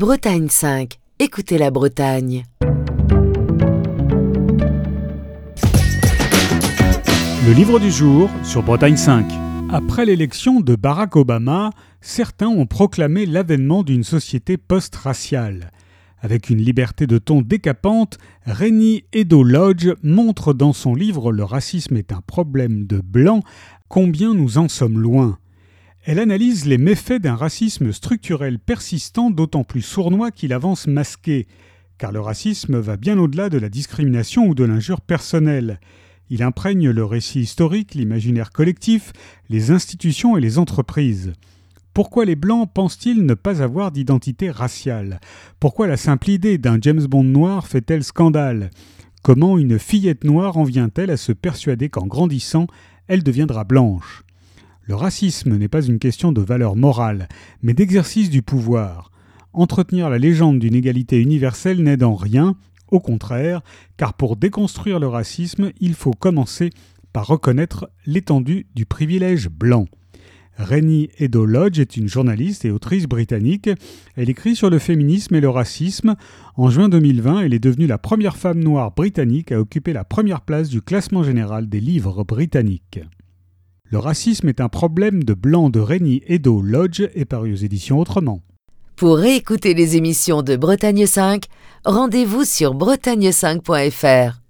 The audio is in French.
Bretagne 5. Écoutez la Bretagne. Le livre du jour sur Bretagne 5. Après l'élection de Barack Obama, certains ont proclamé l'avènement d'une société post-raciale. Avec une liberté de ton décapante, Reni Eddo-Lodge montre dans son livre « Le racisme est un problème de blanc » combien nous en sommes loin. Elle analyse les méfaits d'un racisme structurel persistant d'autant plus sournois qu'il avance masqué, car le racisme va bien au-delà de la discrimination ou de l'injure personnelle. Il imprègne le récit historique, l'imaginaire collectif, les institutions et les entreprises. Pourquoi les Blancs pensent-ils ne pas avoir d'identité raciale ? Pourquoi la simple idée d'un James Bond noir fait-elle scandale ? Comment une fillette noire en vient-elle à se persuader qu'en grandissant, elle deviendra blanche ? Le racisme n'est pas une question de valeur morale, mais d'exercice du pouvoir. Entretenir la légende d'une égalité universelle n'aide en rien, au contraire, car pour déconstruire le racisme, il faut commencer par reconnaître l'étendue du privilège blanc. Reni Eddo-Lodge est une journaliste et autrice britannique. Elle écrit sur le féminisme et le racisme. En juin 2020, elle est devenue la première femme noire britannique à occuper la première place du classement général des livres britanniques. Le racisme est un problème de blanc de Reni Eddo-Lodge est paru aux éditions Autrement. Pour réécouter les émissions de Bretagne 5, rendez-vous sur bretagne5.fr.